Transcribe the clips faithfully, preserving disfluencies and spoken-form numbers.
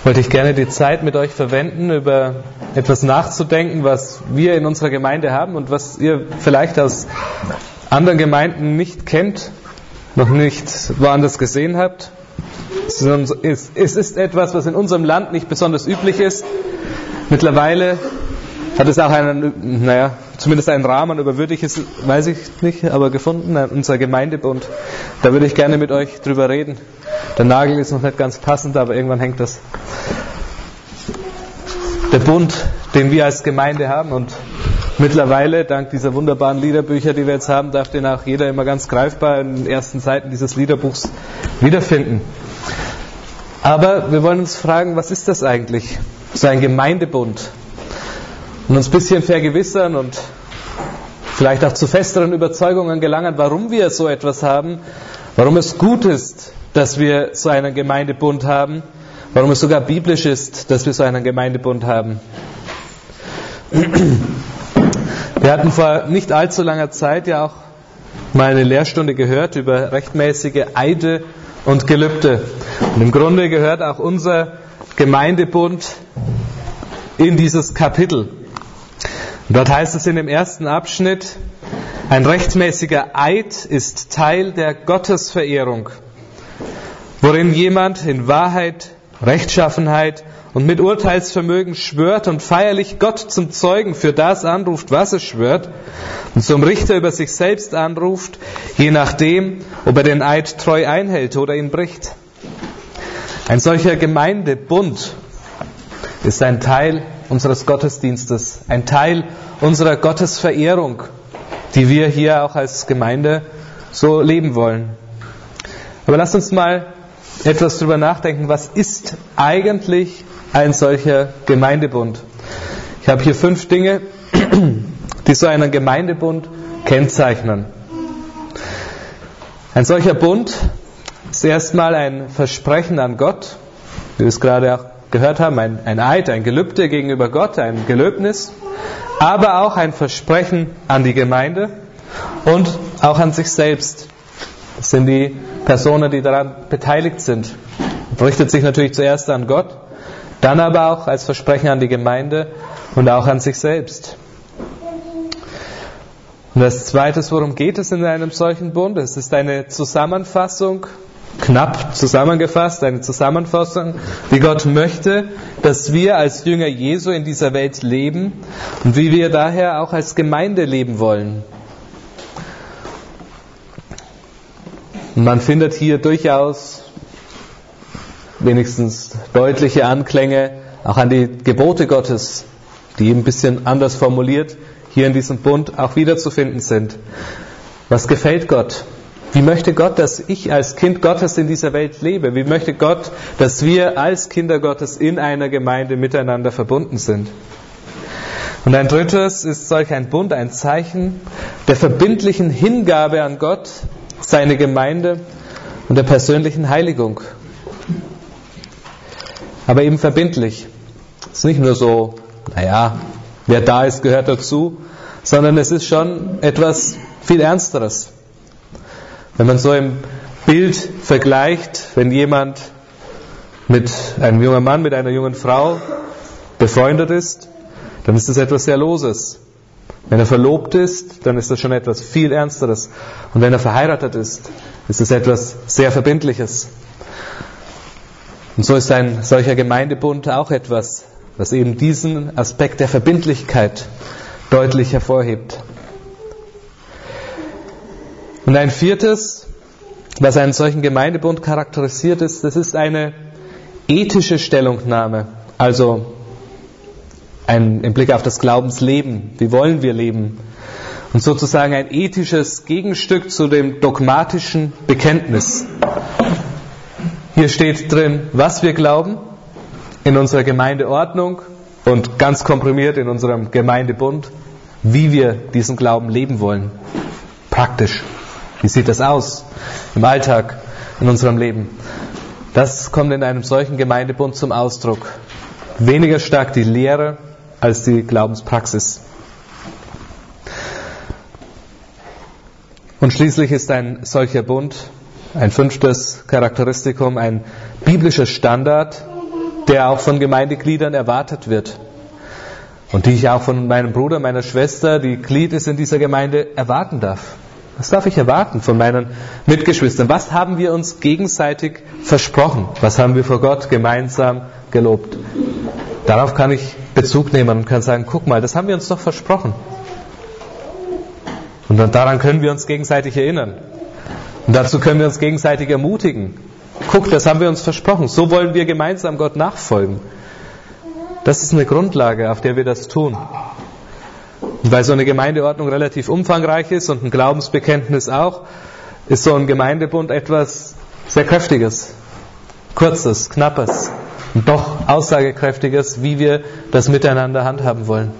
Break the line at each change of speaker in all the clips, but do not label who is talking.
wollte ich gerne die Zeit mit euch verwenden, über etwas nachzudenken, was wir in unserer Gemeinde haben und was ihr vielleicht aus anderen Gemeinden nicht kennt, noch nicht woanders gesehen habt. Es ist, es ist etwas, was in unserem Land nicht besonders üblich ist. Mittlerweile hat es auch einen, naja, zumindest einen Rahmen, über würdig ist, weiß ich nicht, aber gefunden, unser Gemeindebund. Da würde ich gerne mit euch drüber reden. Der Nagel ist noch nicht ganz passend, aber irgendwann hängt das. Der Bund, den wir als Gemeinde haben, und mittlerweile, dank dieser wunderbaren Liederbücher, die wir jetzt haben, darf den auch jeder immer ganz greifbar in den ersten Seiten dieses Liederbuchs wiederfinden. Aber wir wollen uns fragen, was ist das eigentlich, so ein Gemeindebund? Und uns ein bisschen vergewissern und vielleicht auch zu festeren Überzeugungen gelangen, warum wir so etwas haben, warum es gut ist, dass wir so einen Gemeindebund haben, warum es sogar biblisch ist, dass wir so einen Gemeindebund haben. Wir hatten vor nicht allzu langer Zeit ja auch mal eine Lehrstunde gehört über rechtmäßige Eide und Gelübde. Und im Grunde gehört auch unser Gemeindebund in dieses Kapitel. Und dort heißt es in dem ersten Abschnitt: Ein rechtmäßiger Eid ist Teil der Gottesverehrung, worin jemand in Wahrheit, Rechtschaffenheit und mit Urteilsvermögen schwört und feierlich Gott zum Zeugen für das anruft, was er schwört, und zum Richter über sich selbst anruft, je nachdem, ob er den Eid treu einhält oder ihn bricht. Ein solcher Gemeindebund ist ein Teil unseres Gottesdienstes, ein Teil unserer Gottesverehrung, die wir hier auch als Gemeinde so leben wollen. Aber lasst uns mal etwas darüber nachdenken, was ist eigentlich ein solcher Gemeindebund? Ich habe hier fünf Dinge, die so einen Gemeindebund kennzeichnen. Ein solcher Bund ist erstmal ein Versprechen an Gott, wie wir es gerade auch gehört haben, ein, ein Eid, ein Gelübde gegenüber Gott, ein Gelöbnis, aber auch ein Versprechen an die Gemeinde und auch an sich selbst. Das sind die Personen, die daran beteiligt sind. Das richtet sich natürlich zuerst an Gott, dann aber auch als Versprechen an die Gemeinde und auch an sich selbst. Und als zweites, worum geht es in einem solchen Bund? Es ist eine Zusammenfassung, knapp zusammengefasst, eine Zusammenfassung, wie Gott möchte, dass wir als Jünger Jesu in dieser Welt leben und wie wir daher auch als Gemeinde leben wollen. Und man findet hier durchaus wenigstens deutliche Anklänge auch an die Gebote Gottes, die ein bisschen anders formuliert hier in diesem Bund auch wiederzufinden sind. Was gefällt Gott? Wie möchte Gott, dass ich als Kind Gottes in dieser Welt lebe? Wie möchte Gott, dass wir als Kinder Gottes in einer Gemeinde miteinander verbunden sind? Und ein drittes ist solch ein Bund ein Zeichen der verbindlichen Hingabe an Gott, seine Gemeinde und der persönlichen Heiligung. Aber eben verbindlich. Es ist nicht nur so, naja, wer da ist, gehört dazu, sondern es ist schon etwas viel Ernsteres. Wenn man so im Bild vergleicht, wenn jemand mit einem jungen Mann, mit einer jungen Frau befreundet ist, dann ist das etwas sehr Loses. Wenn er verlobt ist, dann ist das schon etwas viel Ernsteres. Und wenn er verheiratet ist, ist es etwas sehr Verbindliches. Und so ist ein solcher Gemeindebund auch etwas, was eben diesen Aspekt der Verbindlichkeit deutlich hervorhebt. Und ein viertes, was einen solchen Gemeindebund charakterisiert ist, das ist eine ethische Stellungnahme. Also ein, im Blick auf das Glaubensleben. Wie wollen wir leben? Und sozusagen ein ethisches Gegenstück zu dem dogmatischen Bekenntnis. Hier steht drin, was wir glauben in unserer Gemeindeordnung und ganz komprimiert in unserem Gemeindebund, wie wir diesen Glauben leben wollen. Praktisch. Wie sieht das aus im Alltag, in unserem Leben? Das kommt in einem solchen Gemeindebund zum Ausdruck. Weniger stark die Lehre als die Glaubenspraxis. Und schließlich ist ein solcher Bund, ein fünftes Charakteristikum, ein biblischer Standard, der auch von Gemeindegliedern erwartet wird. Und die ich auch von meinem Bruder, meiner Schwester, die Glied ist in dieser Gemeinde, erwarten darf. Was darf ich erwarten von meinen Mitgeschwistern? Was haben wir uns gegenseitig versprochen? Was haben wir vor Gott gemeinsam gelobt? Darauf kann ich Bezug nehmen und kann sagen, guck mal, das haben wir uns doch versprochen. Und dann daran können wir uns gegenseitig erinnern. Und dazu können wir uns gegenseitig ermutigen. Guck, das haben wir uns versprochen. So wollen wir gemeinsam Gott nachfolgen. Das ist eine Grundlage, auf der wir das tun. Und weil so eine Gemeindeordnung relativ umfangreich ist und ein Glaubensbekenntnis auch, ist so ein Gemeindebund etwas sehr Kräftiges, Kurzes, Knappes und doch Aussagekräftiges, wie wir das miteinander handhaben wollen.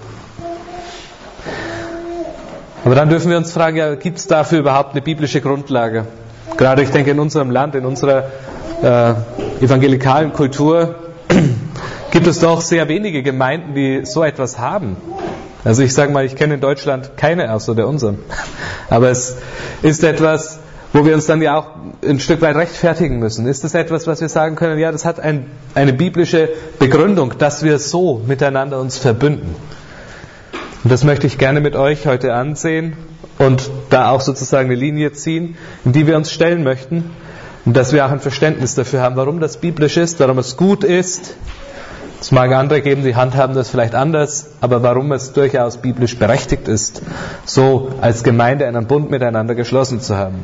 Aber dann dürfen wir uns fragen, ja, gibt es dafür überhaupt eine biblische Grundlage? Gerade ich denke in unserem Land, in unserer äh, evangelikalen Kultur gibt es doch sehr wenige Gemeinden, die so etwas haben. Also ich sage mal, ich kenne in Deutschland keine außer der unseren. Aber es ist etwas, wo wir uns dann ja auch ein Stück weit rechtfertigen müssen. Ist es etwas, was wir sagen können, ja, das hat ein, eine biblische Begründung, dass wir so miteinander uns verbünden. Und das möchte ich gerne mit euch heute ansehen und da auch sozusagen eine Linie ziehen, in die wir uns stellen möchten und dass wir auch ein Verständnis dafür haben, warum das biblisch ist, warum es gut ist. Es mag andere geben, die handhaben das vielleicht anders, aber warum es durchaus biblisch berechtigt ist, so als Gemeinde einen Bund miteinander geschlossen zu haben.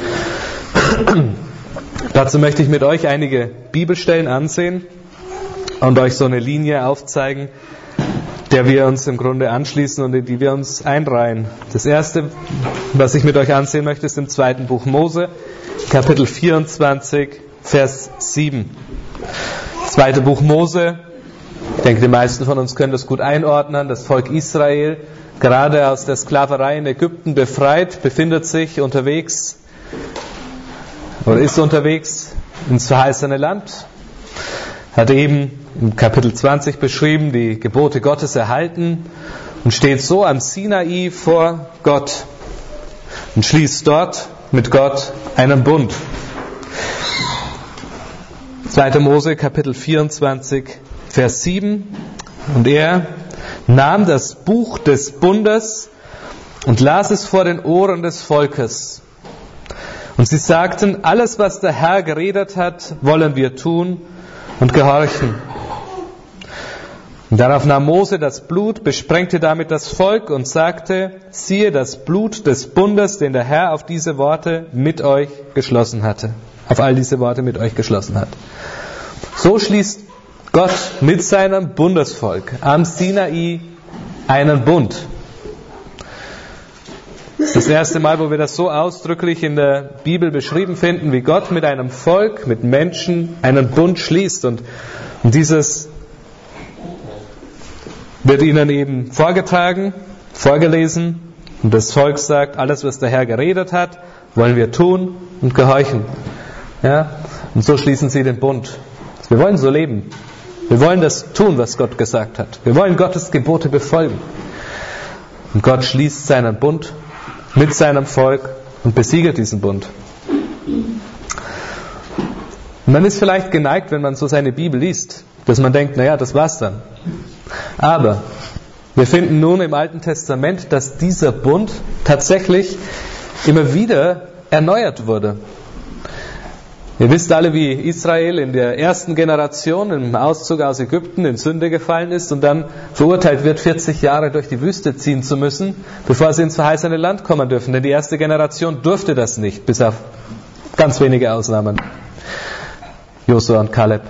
Dazu möchte ich mit euch einige Bibelstellen ansehen und euch so eine Linie aufzeigen, der wir uns im Grunde anschließen und in die wir uns einreihen. Das erste, was ich mit euch ansehen möchte, ist im zweiten Buch Mose, Kapitel vierundzwanzig, Vers sieben. Zweite Buch Mose. Ich denke, die meisten von uns können das gut einordnen. Das Volk Israel, gerade aus der Sklaverei in Ägypten befreit, befindet sich unterwegs oder ist unterwegs ins verheißene Land. Hat eben im Kapitel zwanzig beschrieben, die Gebote Gottes erhalten und steht so am Sinai vor Gott und schließt dort mit Gott einen Bund. zweite Mose, Kapitel vierundzwanzig, Vers sieben. Und er nahm das Buch des Bundes und las es vor den Ohren des Volkes. Und sie sagten, alles, was der Herr geredet hat, wollen wir tun und gehorchen. Und darauf nahm Mose das Blut, besprengte damit das Volk und sagte, siehe das Blut des Bundes, den der Herr auf diese Worte mit euch geschlossen hatte. Auf all diese Worte mit euch geschlossen hat. So schließt Gott mit seinem Bundesvolk am Sinai einen Bund. Das ist das erste Mal, wo wir das so ausdrücklich in der Bibel beschrieben finden, wie Gott mit einem Volk, mit Menschen einen Bund schließt. Und, und dieses wird ihnen eben vorgetragen, vorgelesen. Und das Volk sagt, alles, was der Herr geredet hat, wollen wir tun und gehorchen. Ja? Und so schließen sie den Bund. Wir wollen so leben. Wir wollen das tun, was Gott gesagt hat. Wir wollen Gottes Gebote befolgen. Und Gott schließt seinen Bund mit seinem Volk und besiegelt diesen Bund. Und man ist vielleicht geneigt, wenn man so seine Bibel liest, dass man denkt, naja, das war's dann. Aber wir finden nun im Alten Testament, dass dieser Bund tatsächlich immer wieder erneuert wurde. Ihr wisst alle, wie Israel in der ersten Generation im Auszug aus Ägypten in Sünde gefallen ist und dann verurteilt wird, vierzig Jahre durch die Wüste ziehen zu müssen, bevor sie ins verheißene Land kommen dürfen. Denn die erste Generation durfte das nicht, bis auf ganz wenige Ausnahmen. Josua und Kaleb.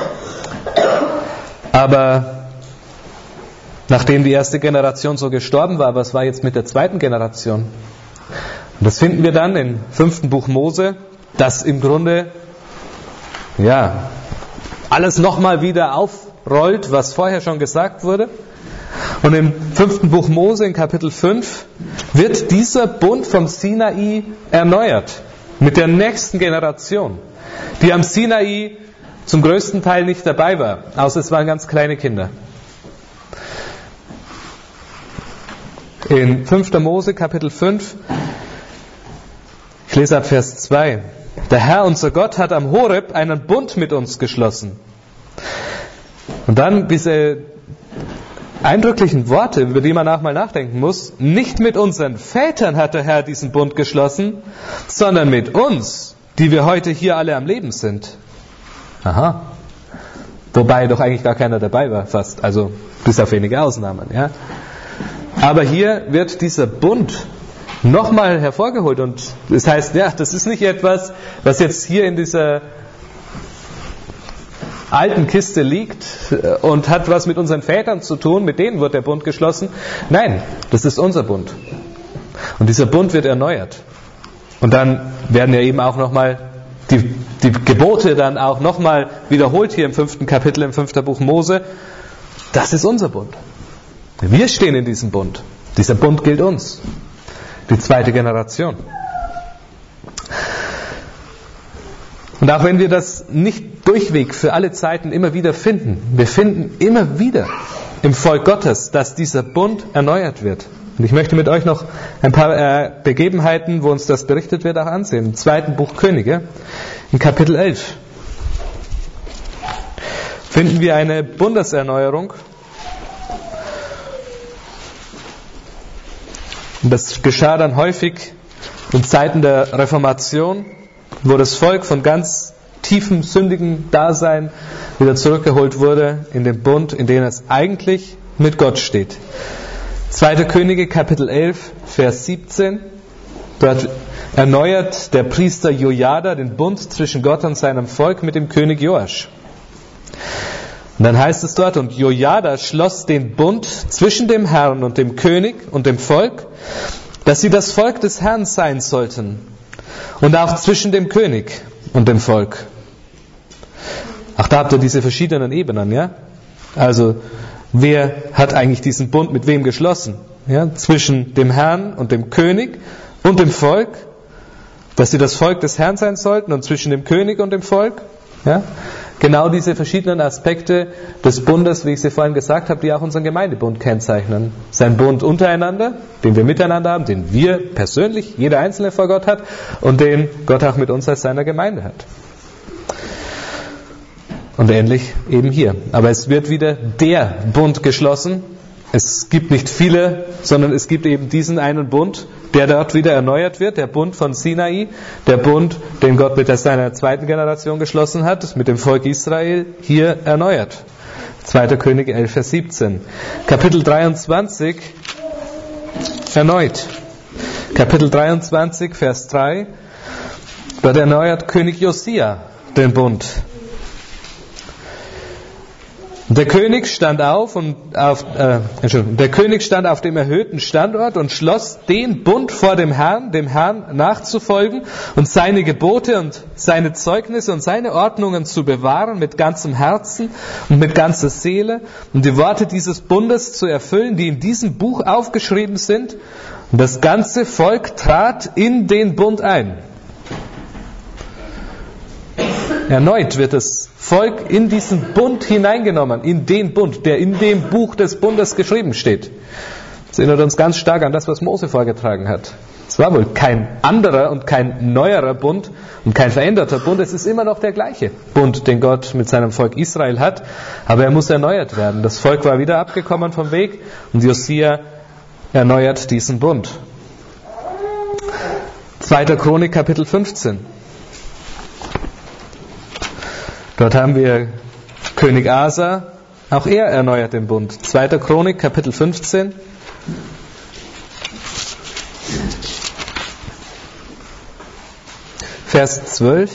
Aber nachdem die erste Generation so gestorben war, was war jetzt mit der zweiten Generation? Und das finden wir dann im fünften Buch Mose, das im Grunde ja alles nochmal wieder aufrollt, was vorher schon gesagt wurde. Und im fünften Buch Mose, in Kapitel fünf, wird dieser Bund vom Sinai erneuert mit der nächsten Generation, die am Sinai zum größten Teil nicht dabei war, außer es waren ganz kleine Kinder. In fünfter Mose, Kapitel fünf, ich lese ab Vers zwei. Der Herr, unser Gott, hat am Horeb einen Bund mit uns geschlossen. Und dann diese eindrücklichen Worte, über die man auch mal nachdenken muss. Nicht mit unseren Vätern hat der Herr diesen Bund geschlossen, sondern mit uns, die wir heute hier alle am Leben sind. Aha. Wobei doch eigentlich gar keiner dabei war, fast. Also bis auf wenige Ausnahmen. Ja. Aber hier wird dieser Bund nochmal hervorgeholt. Und das heißt, ja, das ist nicht etwas, was jetzt hier in dieser alten Kiste liegt und hat was mit unseren Vätern zu tun, mit denen wird der Bund geschlossen. Nein, das ist unser Bund. Und dieser Bund wird erneuert. Und dann werden ja eben auch nochmal die, die Gebote dann auch nochmal wiederholt hier im fünften Kapitel, im fünften Buch Mose. Das ist unser Bund. Wir stehen in diesem Bund. Dieser Bund gilt uns. Die zweite Generation. Und auch wenn wir das nicht durchweg für alle Zeiten immer wieder finden, wir finden immer wieder im Volk Gottes, dass dieser Bund erneuert wird. Und ich möchte mit euch noch ein paar äh, Begebenheiten, wo uns das berichtet wird, auch ansehen. Im zweiten Buch Könige, in Kapitel elf, finden wir eine Bundeserneuerung. Und das geschah dann häufig in Zeiten der Reformation, wo das Volk von ganz tiefem, sündigen Dasein wieder zurückgeholt wurde in den Bund, in dem es eigentlich mit Gott steht. zweiter Könige, Kapitel elf, Vers siebzehn. Dort erneuert der Priester Jojada den Bund zwischen Gott und seinem Volk mit dem König Joasch. Und dann heißt es dort, und Jojada schloss den Bund zwischen dem Herrn und dem König und dem Volk, dass sie das Volk des Herrn sein sollten. Und auch zwischen dem König und dem Volk. Ach, da habt ihr diese verschiedenen Ebenen, ja? Also, wer hat eigentlich diesen Bund mit wem geschlossen? Ja? Zwischen dem Herrn und dem König und dem Volk, dass sie das Volk des Herrn sein sollten, und zwischen dem König und dem Volk. Ja? Genau diese verschiedenen Aspekte des Bundes, wie ich sie vorhin gesagt habe, die auch unseren Gemeindebund kennzeichnen. Sein Bund untereinander, den wir miteinander haben, den wir persönlich, jeder Einzelne vor Gott hat, und den Gott auch mit uns als seiner Gemeinde hat. Und ähnlich eben hier. Aber es wird wieder der Bund geschlossen. Es gibt nicht viele, sondern es gibt eben diesen einen Bund, der dort wieder erneuert wird, der Bund von Sinai, der Bund, den Gott mit seiner zweiten Generation geschlossen hat, mit dem Volk Israel, hier erneuert. zweiter Könige elf, Vers siebzehn. Kapitel dreiundzwanzig, erneut. Kapitel dreiundzwanzig, Vers drei, dort erneuert König Josia den Bund. Der König stand auf und auf, äh, Entschuldigung, der König stand auf dem erhöhten Standort und schloss den Bund vor dem Herrn, dem Herrn nachzufolgen und seine Gebote und seine Zeugnisse und seine Ordnungen zu bewahren mit ganzem Herzen und mit ganzer Seele und die Worte dieses Bundes zu erfüllen, die in diesem Buch aufgeschrieben sind. Und das ganze Volk trat in den Bund ein. Erneut wird das Volk in diesen Bund hineingenommen, in den Bund, der in dem Buch des Bundes geschrieben steht. Das erinnert uns ganz stark an das, was Mose vorgetragen hat. Es war wohl kein anderer und kein neuerer Bund und kein veränderter Bund. Es ist immer noch der gleiche Bund, den Gott mit seinem Volk Israel hat, aber er muss erneuert werden. Das Volk war wieder abgekommen vom Weg und Josia erneuert diesen Bund. zweiter Chronik, Kapitel fünfzehn. Dort haben wir König Asa, auch er erneuert den Bund. zweiter Chronik, Kapitel fünfzehn. Vers zwölf.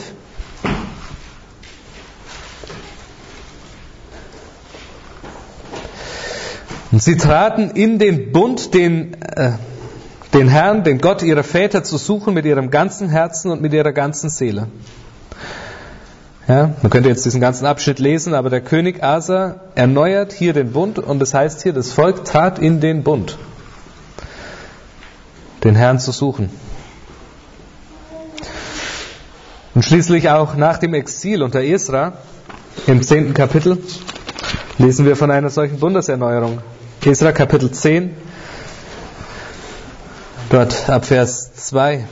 Und sie traten in den Bund, den, äh, den Herrn, den Gott ihrer Väter zu suchen mit ihrem ganzen Herzen und mit ihrer ganzen Seele. Ja, man könnte jetzt diesen ganzen Abschnitt lesen, aber der König Asa erneuert hier den Bund und das heißt hier, das Volk trat in den Bund, den Herrn zu suchen. Und schließlich auch nach dem Exil unter Esra, im zehnten Kapitel, lesen wir von einer solchen Bundeserneuerung. Esra Kapitel zehn, dort ab Vers zwei.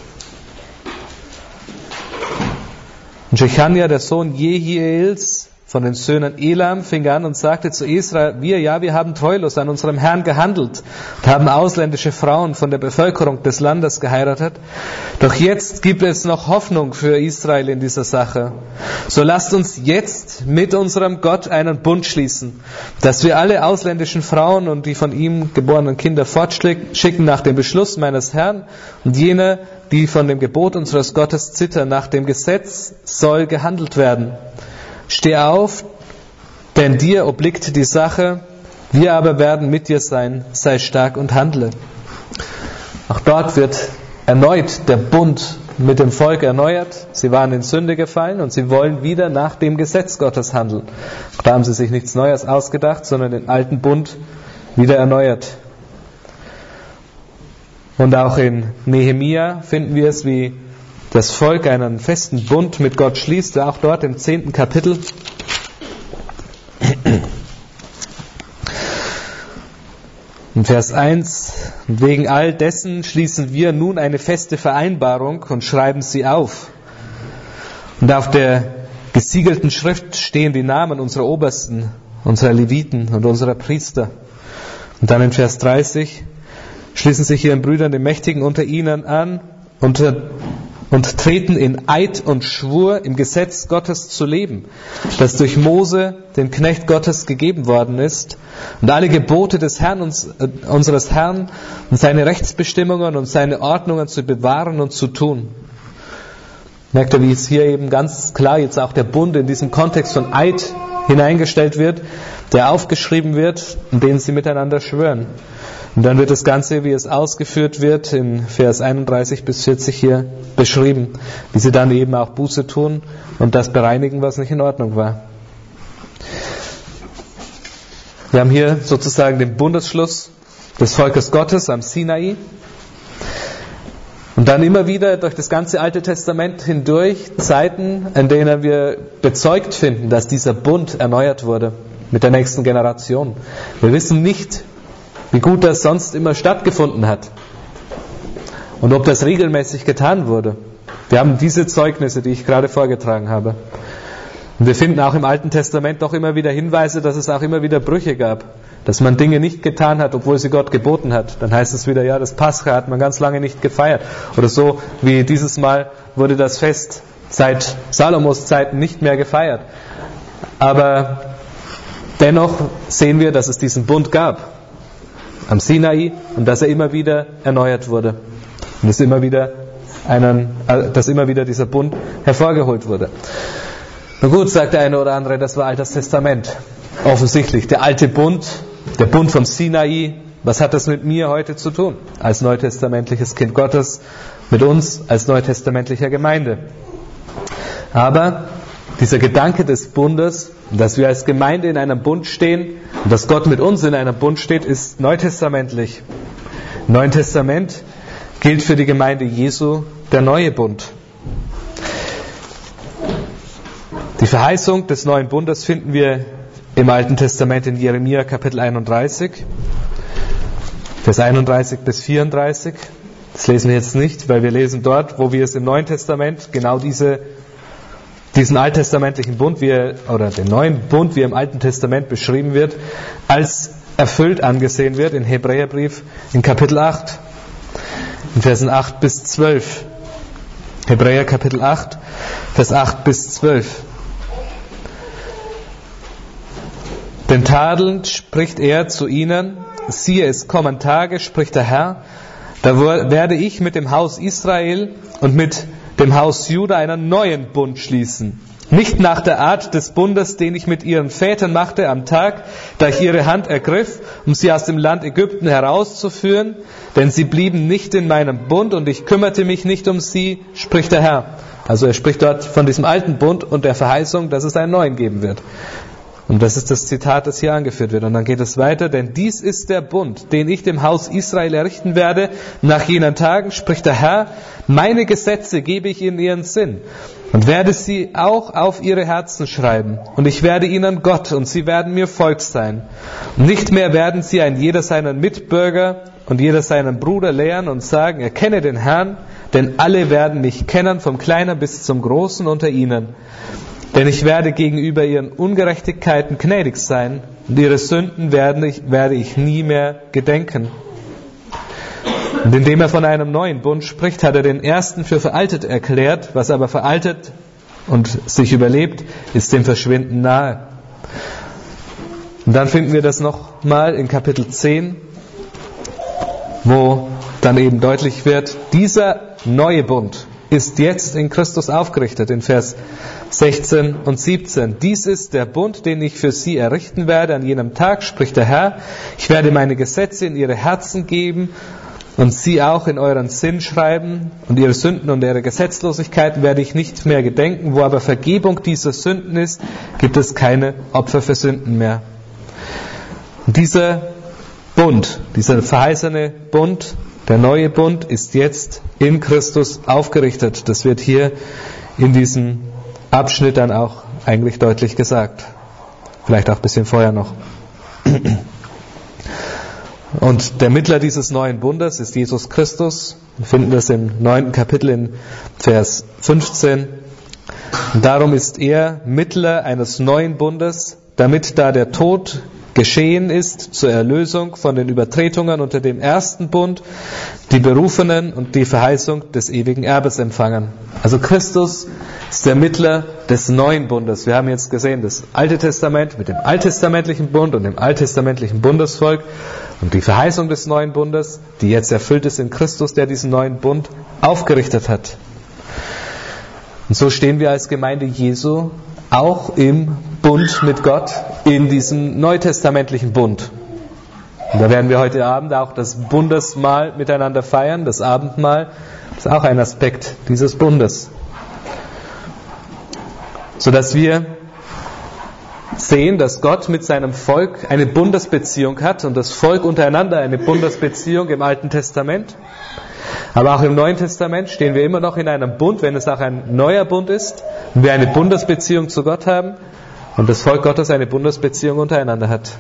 Und Schechania, der Sohn Jehiels, von den Söhnen Elam fing an und sagte zu Esra, wir, ja, wir haben treulos an unserem Herrn gehandelt und haben ausländische Frauen von der Bevölkerung des Landes geheiratet. Doch jetzt gibt es noch Hoffnung für Israel in dieser Sache. So lasst uns jetzt mit unserem Gott einen Bund schließen, dass wir alle ausländischen Frauen und die von ihm geborenen Kinder fortschicken nach dem Beschluss meines Herrn, und jene, die von dem Gebot unseres Gottes zittern, nach dem Gesetz soll gehandelt werden. Steh auf, denn dir obliegt die Sache, wir aber werden mit dir sein, sei stark und handle. Auch dort wird erneut der Bund mit dem Volk erneuert. Sie waren in Sünde gefallen und sie wollen wieder nach dem Gesetz Gottes handeln. Da haben sie sich nichts Neues ausgedacht, sondern den alten Bund wieder erneuert. Und auch in Nehemia finden wir es, wie das Volk einen festen Bund mit Gott schließt, auch dort im zehnten Kapitel. In Vers eins, wegen all dessen schließen wir nun eine feste Vereinbarung und schreiben sie auf. Und auf der gesiegelten Schrift stehen die Namen unserer Obersten, unserer Leviten und unserer Priester. Und dann in Vers dreißig, schließen sich ihren Brüdern, den Mächtigen unter ihnen an, unter und treten in Eid und Schwur im Gesetz Gottes zu leben, das durch Mose, den Knecht Gottes, gegeben worden ist, und alle Gebote des Herrn, uns, äh, unseres Herrn und seine Rechtsbestimmungen und seine Ordnungen zu bewahren und zu tun. Merkt ihr, wie es hier eben ganz klar jetzt auch der Bund in diesem Kontext von Eid hineingestellt wird, der aufgeschrieben wird, in den sie miteinander schwören. Und dann wird das Ganze, wie es ausgeführt wird, in Vers einunddreißig bis vierzig hier beschrieben, wie sie dann eben auch Buße tun und das bereinigen, was nicht in Ordnung war. Wir haben hier sozusagen den Bundesschluss des Volkes Gottes am Sinai. Und dann immer wieder durch das ganze Alte Testament hindurch Zeiten, in denen wir bezeugt finden, dass dieser Bund erneuert wurde mit der nächsten Generation. Wir wissen nicht, wie gut das sonst immer stattgefunden hat und ob das regelmäßig getan wurde. Wir haben diese Zeugnisse, die ich gerade vorgetragen habe. Und wir finden auch im Alten Testament noch immer wieder Hinweise, dass es auch immer wieder Brüche gab, dass man Dinge nicht getan hat, obwohl sie Gott geboten hat. Dann heißt es wieder, ja, das Pascha hat man ganz lange nicht gefeiert. Oder so wie dieses Mal wurde das Fest seit Salomos Zeiten nicht mehr gefeiert. Aber dennoch sehen wir, dass es diesen Bund gab am Sinai und dass er immer wieder erneuert wurde. Und dass immer wieder, einen, dass immer wieder dieser Bund hervorgeholt wurde. Na gut, sagt der eine oder andere, das war Altes Testament. Offensichtlich, der alte Bund, der Bund vom Sinai, was hat das mit mir heute zu tun? Als neutestamentliches Kind Gottes, mit uns als neutestamentlicher Gemeinde. Aber dieser Gedanke des Bundes, dass wir als Gemeinde in einem Bund stehen und dass Gott mit uns in einem Bund steht, ist neutestamentlich. Im Neuen Testament gilt für die Gemeinde Jesu der neue Bund. Die Verheißung des neuen Bundes finden wir im Alten Testament in Jeremia Kapitel einunddreißig, Vers einunddreißig bis vierunddreißig. Das lesen wir jetzt nicht, weil wir lesen dort, wo wir es im Neuen Testament genau diese diesen alttestamentlichen Bund, wie er, oder den neuen Bund, wie er im Alten Testament beschrieben wird, als erfüllt angesehen wird, in Hebräerbrief in Kapitel acht, in Versen acht bis zwölf. Hebräer Kapitel acht, Vers acht bis zwölf. Denn tadelnd spricht er zu ihnen, siehe, es kommen Tage, spricht der Herr, da werde ich mit dem Haus Israel und mit dem Haus Juda einen neuen Bund schließen. Nicht nach der Art des Bundes, den ich mit ihren Vätern machte am Tag, da ich ihre Hand ergriff, um sie aus dem Land Ägypten herauszuführen, denn sie blieben nicht in meinem Bund und ich kümmerte mich nicht um sie, spricht der Herr. Also er spricht dort von diesem alten Bund und der Verheißung, dass es einen neuen geben wird. Und das ist das Zitat, das hier angeführt wird. Und dann geht es weiter, denn dies ist der Bund, den ich dem Haus Israel errichten werde. Nach jenen Tagen spricht der Herr, meine Gesetze gebe ich in ihren Sinn und werde sie auch auf ihre Herzen schreiben. Und ich werde ihnen Gott und sie werden mir Volk sein. Und nicht mehr werden sie ein jeder seinen Mitbürger und jeder seinen Bruder lehren und sagen, erkenne den Herrn, denn alle werden mich kennen, vom Kleinen bis zum Großen unter ihnen. Denn ich werde gegenüber ihren Ungerechtigkeiten gnädig sein, und ihre Sünden werde ich, werde ich nie mehr gedenken. Und indem er von einem neuen Bund spricht, hat er den ersten für veraltet erklärt. Was aber veraltet und sich überlebt, ist dem Verschwinden nahe. Und dann finden wir das nochmal in Kapitel zehn, wo dann eben deutlich wird, dieser neue Bund ist jetzt in Christus aufgerichtet, in Vers sechzehn und siebzehn. Dies ist der Bund, den ich für sie errichten werde an jenem Tag, spricht der Herr. Ich werde meine Gesetze in ihre Herzen geben und sie auch in euren Sinn schreiben, und ihre Sünden und ihre Gesetzlosigkeiten werde ich nicht mehr gedenken. Wo aber Vergebung dieser Sünden ist, gibt es keine Opfer für Sünden mehr. Und dieser Bund, dieser verheißene Bund, der neue Bund, ist jetzt in Christus aufgerichtet. Das wird hier in diesem Abschnitt dann auch eigentlich deutlich gesagt. Vielleicht auch ein bisschen vorher noch. Und der Mittler dieses neuen Bundes ist Jesus Christus. Wir finden das im neunten Kapitel in Vers fünfzehn. Und darum ist er Mittler eines neuen Bundes, damit da der Tod geschehen ist zur Erlösung von den Übertretungen unter dem ersten Bund, die Berufenen und die Verheißung des ewigen Erbes empfangen. Also Christus ist der Mittler des neuen Bundes. Wir haben jetzt gesehen, das Alte Testament mit dem alttestamentlichen Bund und dem alttestamentlichen Bundesvolk und die Verheißung des neuen Bundes, die jetzt erfüllt ist in Christus, der diesen neuen Bund aufgerichtet hat. Und so stehen wir als Gemeinde Jesu auch im Bund mit Gott, in diesem neutestamentlichen Bund. Und da werden wir heute Abend auch das Bundesmahl miteinander feiern. Das Abendmahl ist auch ein Aspekt dieses Bundes. Sodass wir sehen, dass Gott mit seinem Volk eine Bundesbeziehung hat und das Volk untereinander eine Bundesbeziehung im Alten Testament. Aber auch im Neuen Testament stehen wir immer noch in einem Bund, wenn es auch ein neuer Bund ist und wir eine Bundesbeziehung zu Gott haben und das Volk Gottes eine Bundesbeziehung untereinander hat.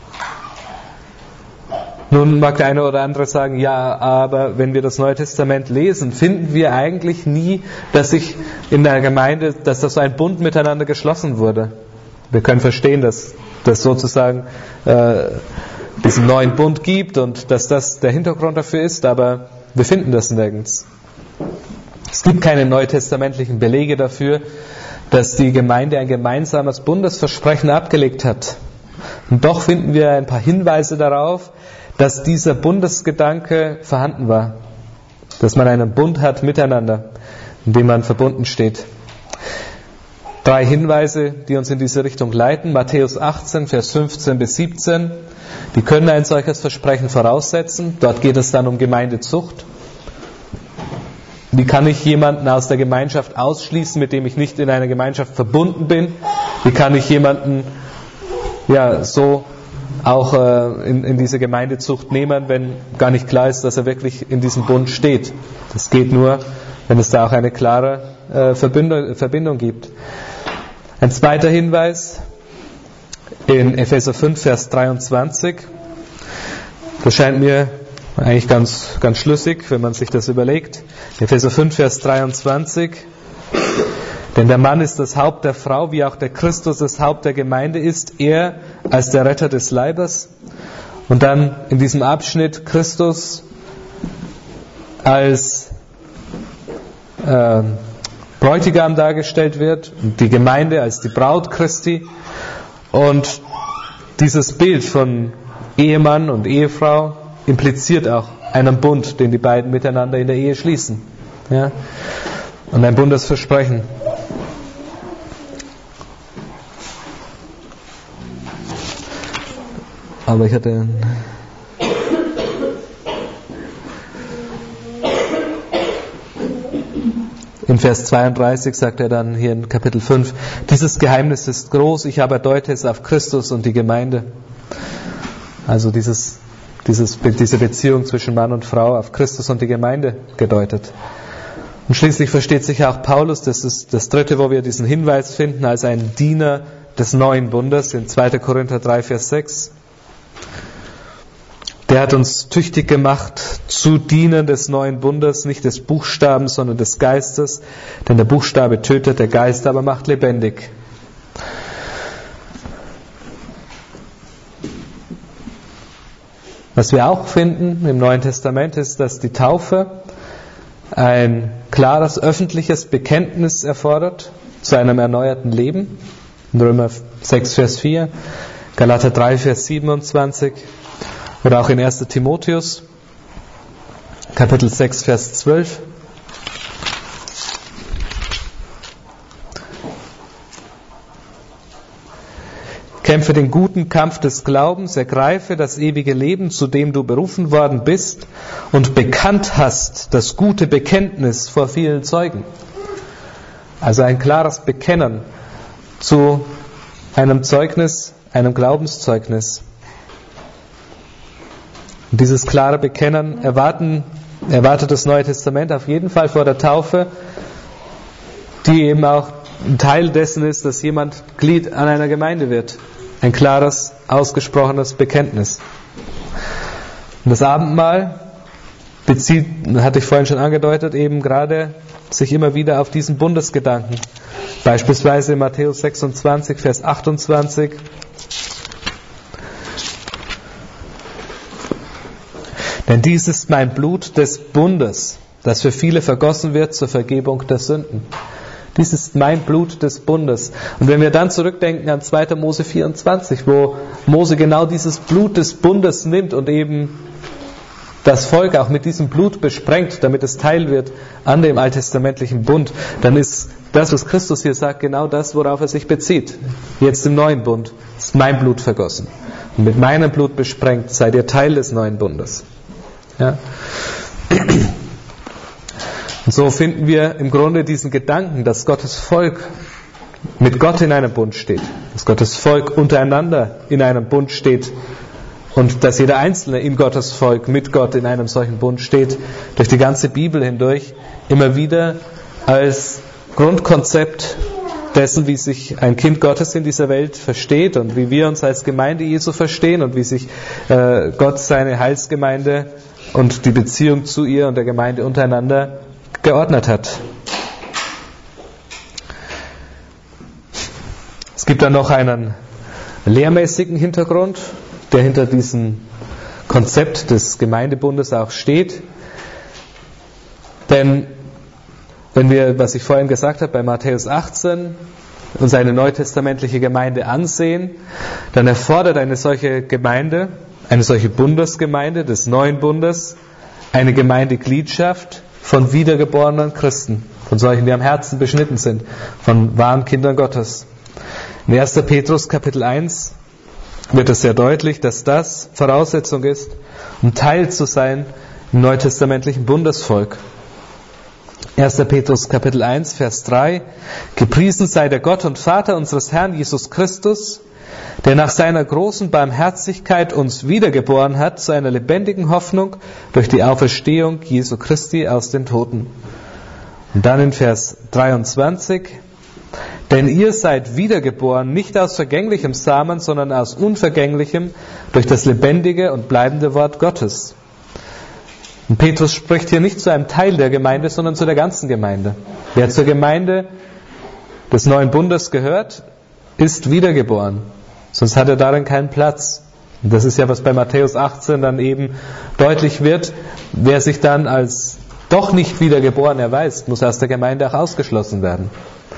Nun mag der eine oder andere sagen, ja, aber wenn wir das Neue Testament lesen, finden wir eigentlich nie, dass sich in der Gemeinde, dass das so ein Bund miteinander geschlossen wurde. Wir können verstehen, dass das sozusagen äh, diesen neuen Bund gibt und dass das der Hintergrund dafür ist, aber wir finden das nirgends. Es gibt keine neutestamentlichen Belege dafür, dass die Gemeinde ein gemeinsames Bundesversprechen abgelegt hat. Und doch finden wir ein paar Hinweise darauf, dass dieser Bundesgedanke vorhanden war. Dass man einen Bund hat miteinander, in dem man verbunden steht. Drei Hinweise, die uns in diese Richtung leiten. Matthäus achtzehn, Vers fünfzehn bis siebzehn. Die können ein solches Versprechen voraussetzen. Dort geht es dann um Gemeindezucht. Wie kann ich jemanden aus der Gemeinschaft ausschließen, mit dem ich nicht in einer Gemeinschaft verbunden bin? Wie kann ich jemanden ja so auch äh, in, in diese Gemeindezucht nehmen, wenn gar nicht klar ist, dass er wirklich in diesem Bund steht? Das geht nur, wenn es da auch eine klare äh, Verbindung, Verbindung gibt. Ein zweiter Hinweis in Epheser fünf, Vers dreiundzwanzig. Das scheint mir eigentlich ganz, ganz schlüssig, wenn man sich das überlegt. Epheser fünf, Vers dreiundzwanzig. Denn der Mann ist das Haupt der Frau, wie auch der Christus das Haupt der Gemeinde ist, er als der Retter des Leibes. Und dann in diesem Abschnitt Christus als äh, Bräutigam dargestellt wird und die Gemeinde als die Braut Christi. Und dieses Bild von Ehemann und Ehefrau impliziert auch einen Bund, den die beiden miteinander in der Ehe schließen. Ja? Und ein Bundesversprechen. Aber ich hatte... In Vers zweiunddreißig sagt er dann hier in Kapitel fünf, dieses Geheimnis ist groß, ich aber deute es auf Christus und die Gemeinde. Also dieses, dieses, diese Beziehung zwischen Mann und Frau auf Christus und die Gemeinde gedeutet. Und schließlich versteht sich auch Paulus, das ist das dritte, wo wir diesen Hinweis finden, als ein Diener des neuen Bundes in zweiter Korinther drei, Vers sechs. Der hat uns tüchtig gemacht zu dienen des neuen Bundes, nicht des Buchstabens, sondern des Geistes. Denn der Buchstabe tötet, der Geist aber macht lebendig. Was wir auch finden im Neuen Testament ist, dass die Taufe ein klares öffentliches Bekenntnis erfordert zu einem erneuerten Leben. In Römer sechs, Vers vier, Galater drei, Vers siebenundzwanzig oder auch in erster Timotheus, Kapitel sechs, Vers zwölf. Kämpfe den guten Kampf des Glaubens, ergreife das ewige Leben, zu dem du berufen worden bist und bekannt hast das gute Bekenntnis vor vielen Zeugen. Also ein klares Bekennen zu einem Zeugnis, einem Glaubenszeugnis. Und dieses klare Bekennen erwarten, erwartet das Neue Testament auf jeden Fall vor der Taufe, die eben auch ein Teil dessen ist, dass jemand Glied an einer Gemeinde wird. Ein klares, ausgesprochenes Bekenntnis. Und das Abendmahl bezieht, hatte ich vorhin schon angedeutet, eben gerade sich immer wieder auf diesen Bundesgedanken. Beispielsweise in Matthäus sechsundzwanzig, Vers achtundzwanzig. Denn dies ist mein Blut des Bundes, das für viele vergossen wird zur Vergebung der Sünden. Dies ist mein Blut des Bundes. Und wenn wir dann zurückdenken an zweiter Mose vierundzwanzig, wo Mose genau dieses Blut des Bundes nimmt und eben das Volk auch mit diesem Blut besprengt, damit es teil wird an dem alttestamentlichen Bund, dann ist das, was Christus hier sagt, genau das, worauf er sich bezieht. Jetzt im neuen Bund ist mein Blut vergossen. Und mit meinem Blut besprengt seid ihr Teil des neuen Bundes. Ja. Und so finden wir im Grunde diesen Gedanken, dass Gottes Volk mit Gott in einem Bund steht, dass Gottes Volk untereinander in einem Bund steht und dass jeder Einzelne in Gottes Volk mit Gott in einem solchen Bund steht, durch die ganze Bibel hindurch immer wieder als Grundkonzept dessen, wie sich ein Kind Gottes in dieser Welt versteht und wie wir uns als Gemeinde Jesu verstehen und wie sich äh, Gott seine Heilsgemeinde und die Beziehung zu ihr und der Gemeinde untereinander geordnet hat. Es gibt dann noch einen lehrmäßigen Hintergrund, der hinter diesem Konzept des Gemeindebundes auch steht. Denn wenn wir, was ich vorhin gesagt habe, bei Matthäus achtzehn uns eine neutestamentliche Gemeinde ansehen, dann erfordert eine solche Gemeinde, eine solche Bundesgemeinde des neuen Bundes, eine Gemeindegliedschaft von wiedergeborenen Christen, von solchen, die am Herzen beschnitten sind, von wahren Kindern Gottes. In erster Petrus Kapitel eins wird es sehr deutlich, dass das Voraussetzung ist, um Teil zu sein im neutestamentlichen Bundesvolk. erster Petrus Kapitel eins, Vers drei: Gepriesen sei der Gott und Vater unseres Herrn Jesus Christus, der nach seiner großen Barmherzigkeit uns wiedergeboren hat zu einer lebendigen Hoffnung durch die Auferstehung Jesu Christi aus den Toten. Und dann in Vers dreiundzwanzig: Denn ihr seid wiedergeboren, nicht aus vergänglichem Samen, sondern aus unvergänglichem, durch das lebendige und bleibende Wort Gottes. Und Petrus spricht hier nicht zu einem Teil der Gemeinde, sondern zu der ganzen Gemeinde. Wer zur Gemeinde des neuen Bundes gehört, ist wiedergeboren. Sonst hat er darin keinen Platz. Und das ist ja, was bei Matthäus achtzehn dann eben deutlich wird. Wer sich dann als doch nicht wiedergeboren erweist, muss aus der Gemeinde auch ausgeschlossen werden.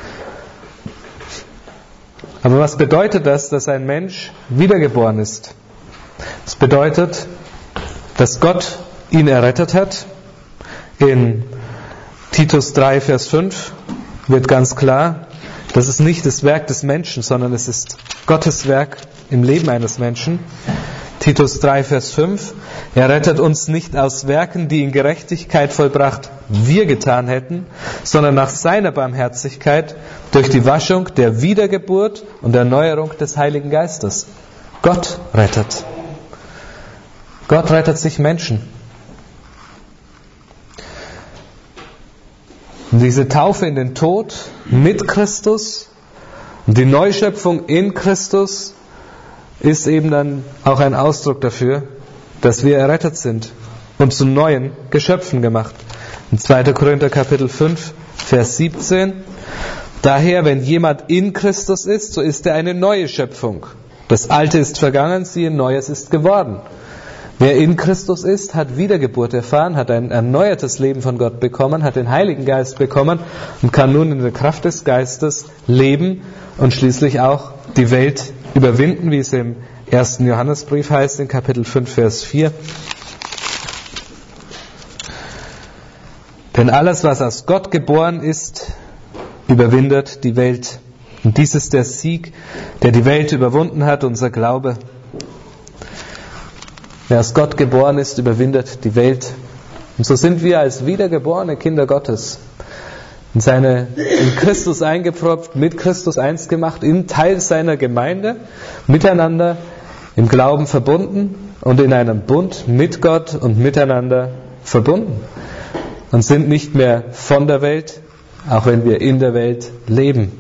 Aber was bedeutet das, dass ein Mensch wiedergeboren ist? Das bedeutet, dass Gott ihn errettet hat. In Titus drei, Vers fünf wird ganz klar, das ist nicht das Werk des Menschen, sondern es ist Gottes Werk im Leben eines Menschen. Titus drei, Vers fünf: Er rettet uns nicht aus Werken, die in Gerechtigkeit vollbracht wir getan hätten, sondern nach seiner Barmherzigkeit durch die Waschung der Wiedergeburt und Erneuerung des Heiligen Geistes. Gott rettet. Gott rettet sich Menschen. Und diese Taufe in den Tod mit Christus und die Neuschöpfung in Christus ist eben dann auch ein Ausdruck dafür, dass wir errettet sind und zu neuen Geschöpfen gemacht. In zweiter Korinther Kapitel fünf, Vers siebzehn: Daher, wenn jemand in Christus ist, so ist er eine neue Schöpfung. Das Alte ist vergangen, siehe, Neues ist geworden. Wer in Christus ist, hat Wiedergeburt erfahren, hat ein erneuertes Leben von Gott bekommen, hat den Heiligen Geist bekommen und kann nun in der Kraft des Geistes leben und schließlich auch die Welt überwinden, wie es im ersten Johannesbrief heißt, in Kapitel fünf, Vers vier. Denn alles, was aus Gott geboren ist, überwindet die Welt. Und dies ist der Sieg, der die Welt überwunden hat, unser Glaube. Wer aus Gott geboren ist, überwindet die Welt. Und so sind wir als wiedergeborene Kinder Gottes in, seine, in Christus eingepfropft, mit Christus eins gemacht, in Teil seiner Gemeinde, miteinander im Glauben verbunden und in einem Bund mit Gott und miteinander verbunden. Und sind nicht mehr von der Welt, auch wenn wir in der Welt leben.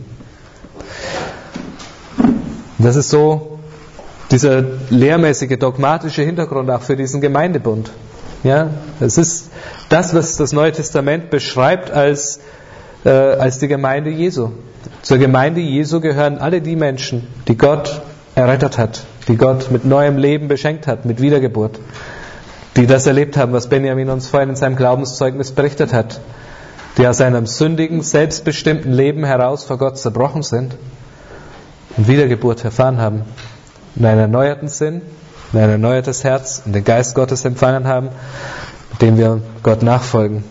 Das ist so dieser lehrmäßige, dogmatische Hintergrund auch für diesen Gemeindebund. Ja, es ist das, was das Neue Testament beschreibt als, äh, als die Gemeinde Jesu. Zur Gemeinde Jesu gehören alle die Menschen, die Gott errettet hat, die Gott mit neuem Leben beschenkt hat, mit Wiedergeburt, die das erlebt haben, was Benjamin uns vorhin in seinem Glaubenszeugnis berichtet hat, die aus einem sündigen, selbstbestimmten Leben heraus vor Gott zerbrochen sind und Wiedergeburt erfahren haben, in einen erneuerten Sinn, in ein erneuertes Herz und den Geist Gottes empfangen haben, mit dem wir Gott nachfolgen.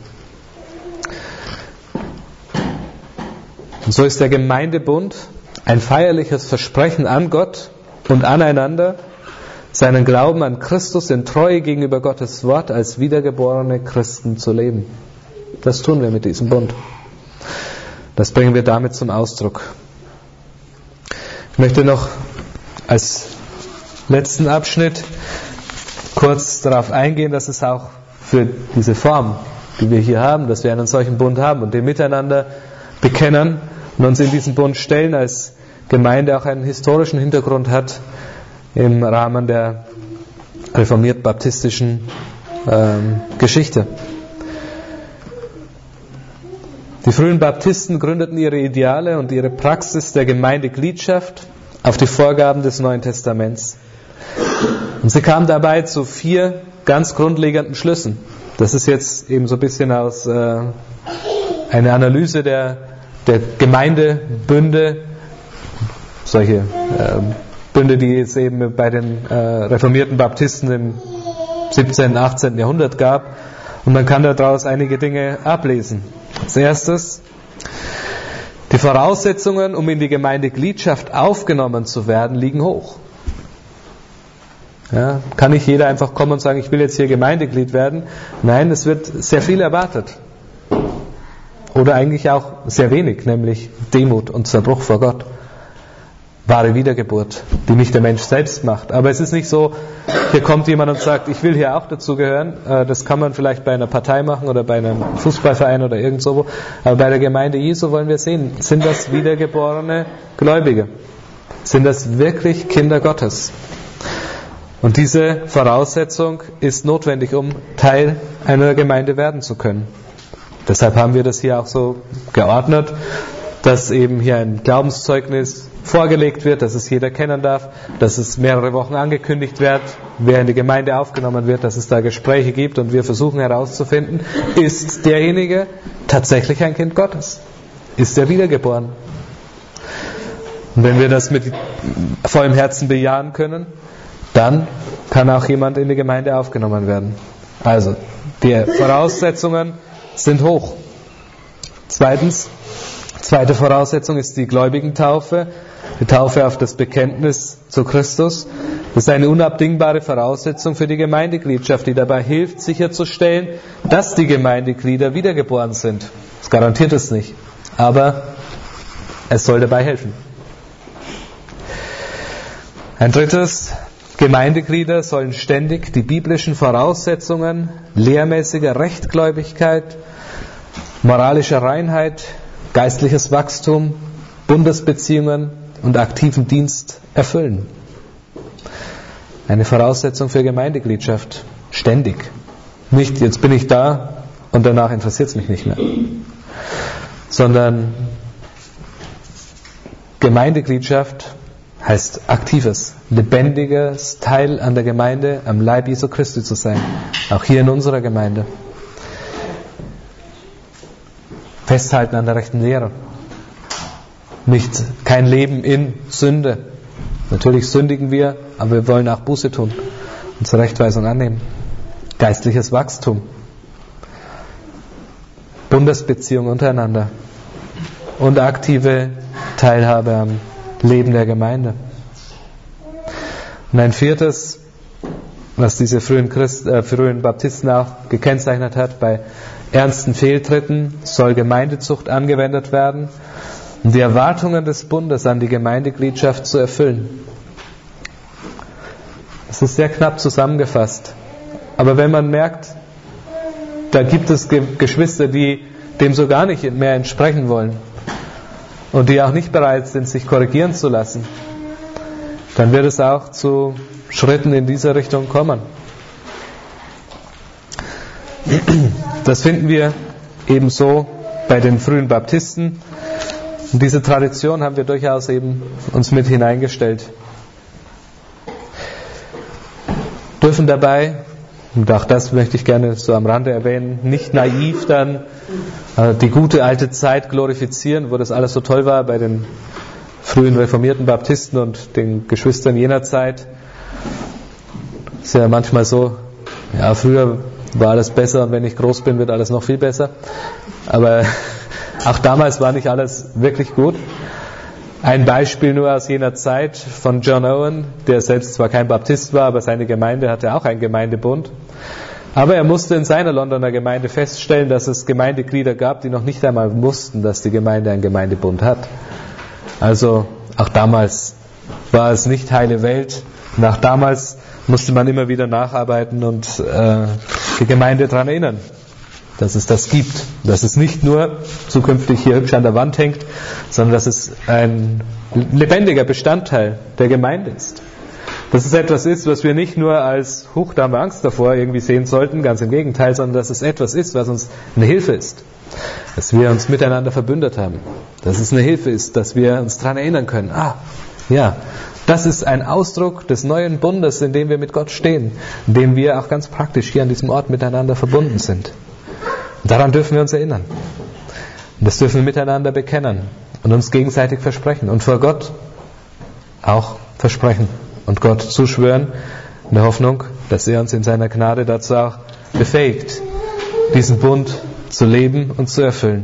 Und so ist der Gemeindebund ein feierliches Versprechen an Gott und aneinander, seinen Glauben an Christus in Treue gegenüber Gottes Wort als wiedergeborene Christen zu leben. Das tun wir mit diesem Bund. Das bringen wir damit zum Ausdruck. Ich möchte noch als letzten Abschnitt kurz darauf eingehen, dass es auch für diese Form, die wir hier haben, dass wir einen solchen Bund haben und den miteinander bekennen und uns in diesen Bund stellen, als Gemeinde auch einen historischen Hintergrund hat im Rahmen der reformiert-baptistischen ähm, Geschichte. Die frühen Baptisten gründeten ihre Ideale und ihre Praxis der Gemeindegliedschaft auf die Vorgaben des Neuen Testaments. Und sie kamen dabei zu vier ganz grundlegenden Schlüssen. Das ist jetzt eben so ein bisschen aus äh, einer Analyse der, der Gemeindebünde, solche äh, Bünde, die es eben bei den äh, reformierten Baptisten im siebzehnten, achtzehnten Jahrhundert gab. Und man kann daraus einige Dinge ablesen. Als erstes: Die Voraussetzungen, um in die Gemeindegliedschaft aufgenommen zu werden, liegen hoch. Ja, kann nicht jeder einfach kommen und sagen, ich will jetzt hier Gemeindeglied werden. Nein, es wird sehr viel erwartet. Oder eigentlich auch sehr wenig, nämlich Demut und Zerbruch vor Gott. Wahre Wiedergeburt, die nicht der Mensch selbst macht. Aber es ist nicht so, hier kommt jemand und sagt, ich will hier auch dazugehören. Das kann man vielleicht bei einer Partei machen oder bei einem Fußballverein oder irgend so. Aber bei der Gemeinde Jesu wollen wir sehen, sind das wiedergeborene Gläubige? Sind das wirklich Kinder Gottes? Und diese Voraussetzung ist notwendig, um Teil einer Gemeinde werden zu können. Deshalb haben wir das hier auch so geordnet, dass eben hier ein Glaubenszeugnis vorgelegt wird, dass es jeder kennen darf, dass es mehrere Wochen angekündigt wird, wer in die Gemeinde aufgenommen wird, dass es da Gespräche gibt und wir versuchen herauszufinden, ist derjenige tatsächlich ein Kind Gottes? Ist er wiedergeboren? Und wenn wir das mit vollem Herzen bejahen können, dann kann auch jemand in die Gemeinde aufgenommen werden. Also, die Voraussetzungen sind hoch. Zweitens, zweite Voraussetzung ist die Gläubigentaufe, die Taufe auf das Bekenntnis zu Christus. Das ist eine unabdingbare Voraussetzung für die Gemeindegliedschaft, die dabei hilft, sicherzustellen, dass die Gemeindeglieder wiedergeboren sind. Das garantiert es nicht, aber es soll dabei helfen. Ein drittes: Gemeindeglieder sollen ständig die biblischen Voraussetzungen lehrmäßiger Rechtgläubigkeit, moralischer Reinheit, geistliches Wachstum, Bundesbeziehungen und aktiven Dienst erfüllen. Eine Voraussetzung für Gemeindegliedschaft. Ständig. Nicht, jetzt bin ich da und danach interessiert es mich nicht mehr. Sondern Gemeindegliedschaft heißt aktives, lebendiges Teil an der Gemeinde, am Leib Jesu Christi zu sein. Auch hier in unserer Gemeinde. Festhalten an der rechten Lehre. Nicht, kein Leben in Sünde. Natürlich sündigen wir, aber wir wollen auch Buße tun und Zurechtweisung annehmen. Geistliches Wachstum. Bundesbeziehung untereinander. Und aktive Teilhabe am Leben der Gemeinde. Und ein viertes, was diese frühen, Christ, äh, frühen Baptisten auch gekennzeichnet hat, bei ernsten Fehltritten soll Gemeindezucht angewendet werden, um die Erwartungen des Bundes an die Gemeindegliedschaft zu erfüllen. Das ist sehr knapp zusammengefasst. Aber wenn man merkt, da gibt es Geschwister, die dem so gar nicht mehr entsprechen wollen und die auch nicht bereit sind, sich korrigieren zu lassen, dann wird es auch zu Schritten in diese Richtung kommen. Das finden wir ebenso bei den frühen Baptisten. Und diese Tradition haben wir durchaus eben uns mit hineingestellt. Dürfen dabei, und auch das möchte ich gerne so am Rande erwähnen, nicht naiv dann äh, die gute alte Zeit glorifizieren, wo das alles so toll war bei den frühen reformierten Baptisten und den Geschwistern jener Zeit. Ist ja manchmal so, ja, früher war alles besser und wenn ich groß bin, wird alles noch viel besser. Aber auch damals war nicht alles wirklich gut. Ein Beispiel nur aus jener Zeit von John Owen, der selbst zwar kein Baptist war, aber seine Gemeinde hatte auch einen Gemeindebund. Aber er musste in seiner Londoner Gemeinde feststellen, dass es Gemeindeglieder gab, die noch nicht einmal wussten, dass die Gemeinde einen Gemeindebund hat. Also auch damals war es nicht heile Welt. Und auch damals musste man immer wieder nacharbeiten und äh, die Gemeinde daran erinnern, dass es das gibt. Dass es nicht nur zukünftig hier hübsch an der Wand hängt, sondern dass es ein lebendiger Bestandteil der Gemeinde ist. Dass es etwas ist, was wir nicht nur als Huch, da haben wir Angst davor irgendwie sehen sollten, ganz im Gegenteil, sondern dass es etwas ist, was uns eine Hilfe ist. Dass wir uns miteinander verbündet haben. Dass es eine Hilfe ist, dass wir uns daran erinnern können. Ah, ja, das ist ein Ausdruck des neuen Bundes, in dem wir mit Gott stehen, in dem wir auch ganz praktisch hier an diesem Ort miteinander verbunden sind. Und daran dürfen wir uns erinnern. Und das dürfen wir miteinander bekennen und uns gegenseitig versprechen und vor Gott auch versprechen und Gott zuschwören, in der Hoffnung, dass er uns in seiner Gnade dazu auch befähigt, diesen Bund zu leben und zu erfüllen.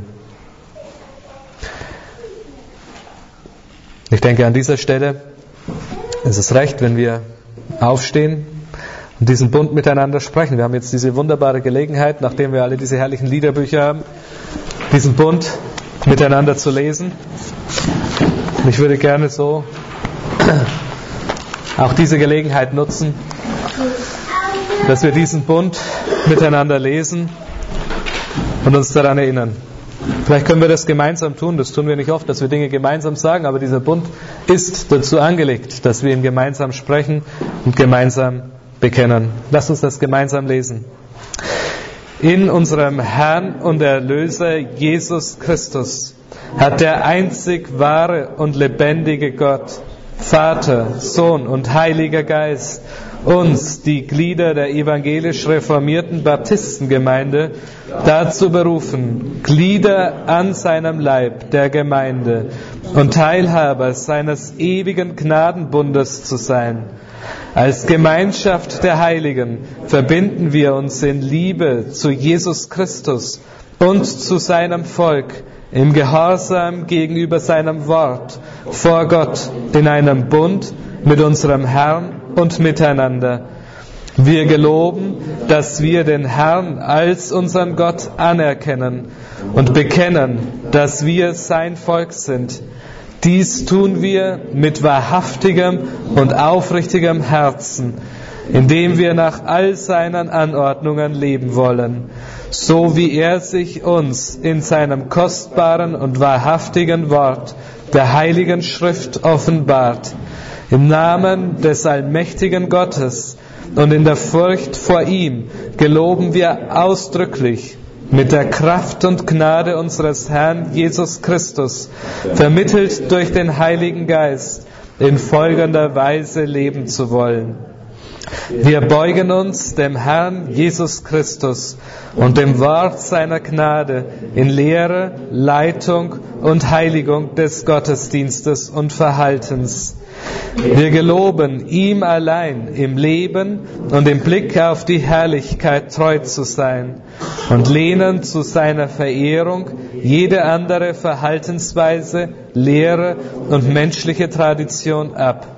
Ich denke, an dieser Stelle ist es recht, wenn wir aufstehen und diesen Bund miteinander sprechen. Wir haben jetzt diese wunderbare Gelegenheit, nachdem wir alle diese herrlichen Liederbücher haben, diesen Bund miteinander zu lesen. Und ich würde gerne so auch diese Gelegenheit nutzen, dass wir diesen Bund miteinander lesen und uns daran erinnern. Vielleicht können wir das gemeinsam tun, das tun wir nicht oft, dass wir Dinge gemeinsam sagen, aber dieser Bund ist dazu angelegt, dass wir ihn gemeinsam sprechen und gemeinsam bekennen. Lasst uns das gemeinsam lesen. In unserem Herrn und Erlöser Jesus Christus hat der einzig wahre und lebendige Gott, Vater, Sohn und Heiliger Geist, uns, die Glieder der evangelisch reformierten Baptistengemeinde, dazu berufen, Glieder an seinem Leib der Gemeinde und Teilhaber seines ewigen Gnadenbundes zu sein. Als Gemeinschaft der Heiligen verbinden wir uns in Liebe zu Jesus Christus und zu seinem Volk, im Gehorsam gegenüber seinem Wort, vor Gott, in einem Bund mit unserem Herrn und miteinander. Wir geloben, dass wir den Herrn als unseren Gott anerkennen und bekennen, dass wir sein Volk sind. Dies tun wir mit wahrhaftigem und aufrichtigem Herzen, indem wir nach all seinen Anordnungen leben wollen, so wie er sich uns in seinem kostbaren und wahrhaftigen Wort der Heiligen Schrift offenbart. Im Namen des allmächtigen Gottes und in der Furcht vor ihm geloben wir ausdrücklich, mit der Kraft und Gnade unseres Herrn Jesus Christus, vermittelt durch den Heiligen Geist, in folgender Weise leben zu wollen. Wir beugen uns dem Herrn Jesus Christus und dem Wort seiner Gnade in Lehre, Leitung und Heiligung des Gottesdienstes und Verhaltens. Wir geloben ihm allein im Leben und im Blick auf die Herrlichkeit treu zu sein und lehnen zu seiner Verehrung jede andere Verhaltensweise, Lehre und menschliche Tradition ab.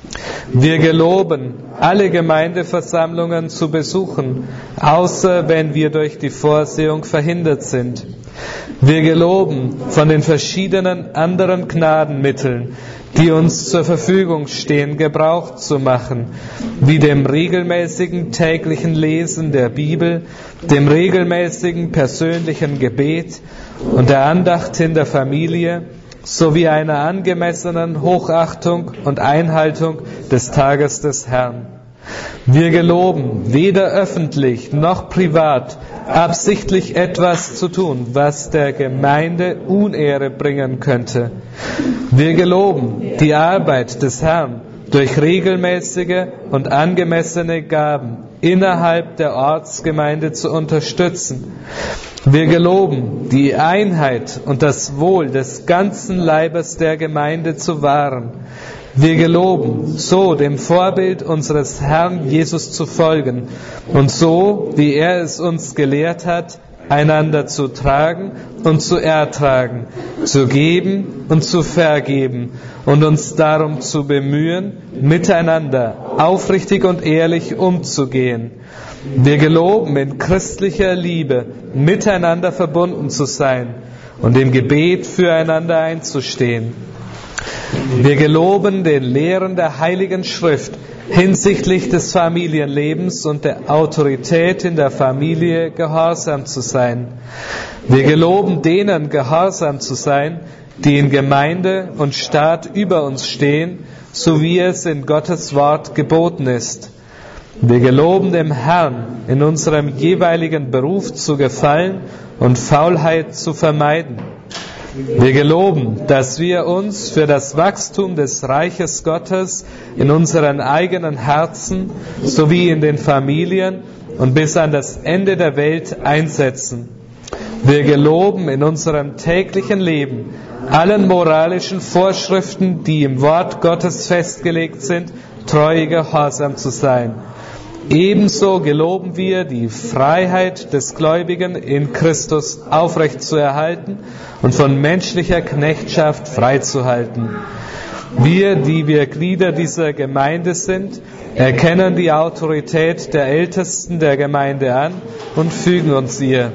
Wir geloben, alle Gemeindeversammlungen zu besuchen, außer wenn wir durch die Vorsehung verhindert sind. Wir geloben, von den verschiedenen anderen Gnadenmitteln, die uns zur Verfügung stehen, Gebrauch zu machen, wie dem regelmäßigen täglichen Lesen der Bibel, dem regelmäßigen persönlichen Gebet und der Andacht in der Familie, sowie einer angemessenen Hochachtung und Einhaltung des Tages des Herrn. Wir geloben, weder öffentlich noch privat absichtlich etwas zu tun, was der Gemeinde Unehre bringen könnte. Wir geloben, die Arbeit des Herrn durch regelmäßige und angemessene Gaben innerhalb der Ortsgemeinde zu unterstützen. Wir geloben, die Einheit und das Wohl des ganzen Leibes der Gemeinde zu wahren. Wir geloben, so dem Vorbild unseres Herrn Jesus zu folgen und so, wie er es uns gelehrt hat, einander zu tragen und zu ertragen, zu geben und zu vergeben und uns darum zu bemühen, miteinander aufrichtig und ehrlich umzugehen. Wir geloben, in christlicher Liebe miteinander verbunden zu sein und im Gebet füreinander einzustehen. Wir geloben, den Lehren der Heiligen Schrift hinsichtlich des Familienlebens und der Autorität in der Familie gehorsam zu sein. Wir geloben, denen gehorsam zu sein, die in Gemeinde und Staat über uns stehen, so wie es in Gottes Wort geboten ist. Wir geloben dem Herrn, in unserem jeweiligen Beruf zu gefallen und Faulheit zu vermeiden. Wir geloben, dass wir uns für das Wachstum des Reiches Gottes in unseren eigenen Herzen sowie in den Familien und bis an das Ende der Welt einsetzen. Wir geloben, in unserem täglichen Leben allen moralischen Vorschriften, die im Wort Gottes festgelegt sind, treu gehorsam zu sein. Ebenso geloben wir, die Freiheit des Gläubigen in Christus aufrechtzuerhalten und von menschlicher Knechtschaft freizuhalten. Wir, die wir Glieder dieser Gemeinde sind, erkennen die Autorität der Ältesten der Gemeinde an und fügen uns ihr.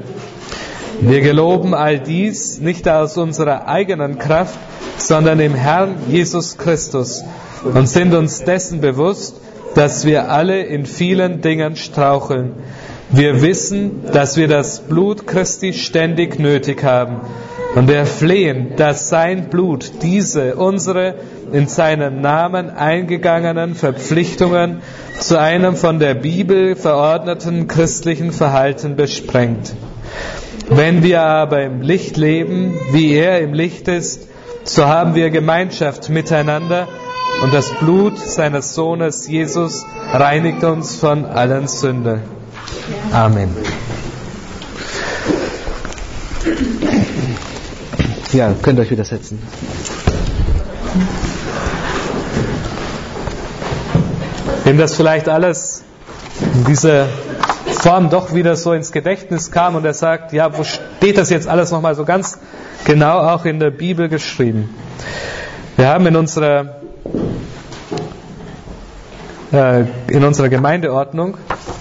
Wir geloben all dies nicht aus unserer eigenen Kraft, sondern im Herrn Jesus Christus und sind uns dessen bewusst, dass wir alle in vielen Dingen straucheln. Wir wissen, dass wir das Blut Christi ständig nötig haben und erflehen, dass sein Blut diese, unsere in seinem Namen eingegangenen Verpflichtungen zu einem von der Bibel verordneten christlichen Verhalten besprengt. Wenn wir aber im Licht leben, wie er im Licht ist, so haben wir Gemeinschaft miteinander und das Blut seines Sohnes Jesus reinigt uns von allen Sünden. Amen.
Ja, könnt ihr euch wieder setzen.
Wenn das vielleicht alles in dieser Form doch wieder so ins Gedächtnis kam und er sagt, ja, wo steht das jetzt alles nochmal so ganz genau auch in der Bibel geschrieben? Wir haben in unserer äh, in unserer Gemeindeordnung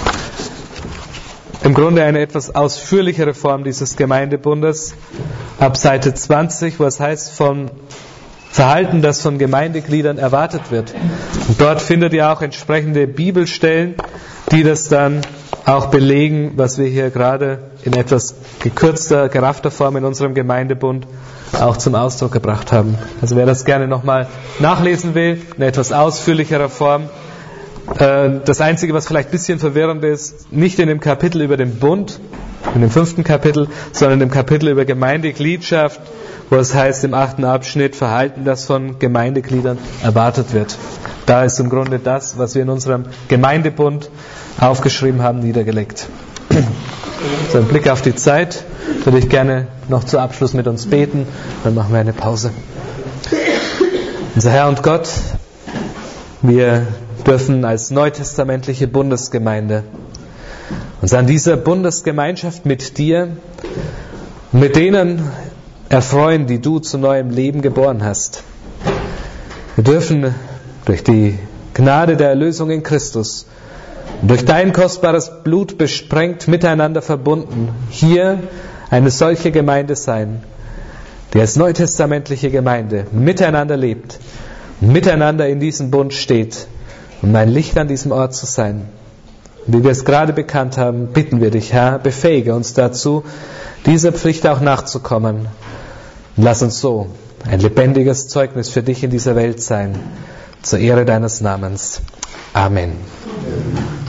im Grunde eine etwas ausführlichere Form dieses Gemeindebundes ab Seite zwanzig, wo es heißt, vom Verhalten, das von Gemeindegliedern erwartet wird. Und dort findet ihr auch entsprechende Bibelstellen, die das dann auch belegen, was wir hier gerade in etwas gekürzter, geraffter Form in unserem Gemeindebund auch zum Ausdruck gebracht haben. Also wer das gerne nochmal nachlesen will, in etwas ausführlicherer Form, Das Einzige, was vielleicht ein bisschen verwirrend ist, nicht in dem Kapitel über den Bund, in dem fünften Kapitel, sondern im Kapitel über Gemeindegliedschaft, wo es heißt im achten Abschnitt, Verhalten, das von Gemeindegliedern erwartet wird. Da ist im Grunde das, was wir in unserem Gemeindebund aufgeschrieben haben, niedergelegt. So, ein Blick auf die Zeit, würde ich gerne noch zu Abschluss mit uns beten, dann machen wir eine Pause. Unser Herr und Gott, wir dürfen als neutestamentliche Bundesgemeinde uns an dieser Bundesgemeinschaft mit dir, mit denen erfreuen, die du zu neuem Leben geboren hast. Wir dürfen durch die Gnade der Erlösung in Christus und durch dein kostbares Blut besprengt, miteinander verbunden, hier eine solche Gemeinde sein, die als neutestamentliche Gemeinde miteinander lebt, miteinander in diesem Bund steht, um ein Licht an diesem Ort zu sein. Und wie wir es gerade bekannt haben, bitten wir dich, Herr, befähige uns dazu, dieser Pflicht auch nachzukommen. Und lass uns so ein lebendiges Zeugnis für dich in dieser Welt sein, zur Ehre deines Namens. Amen.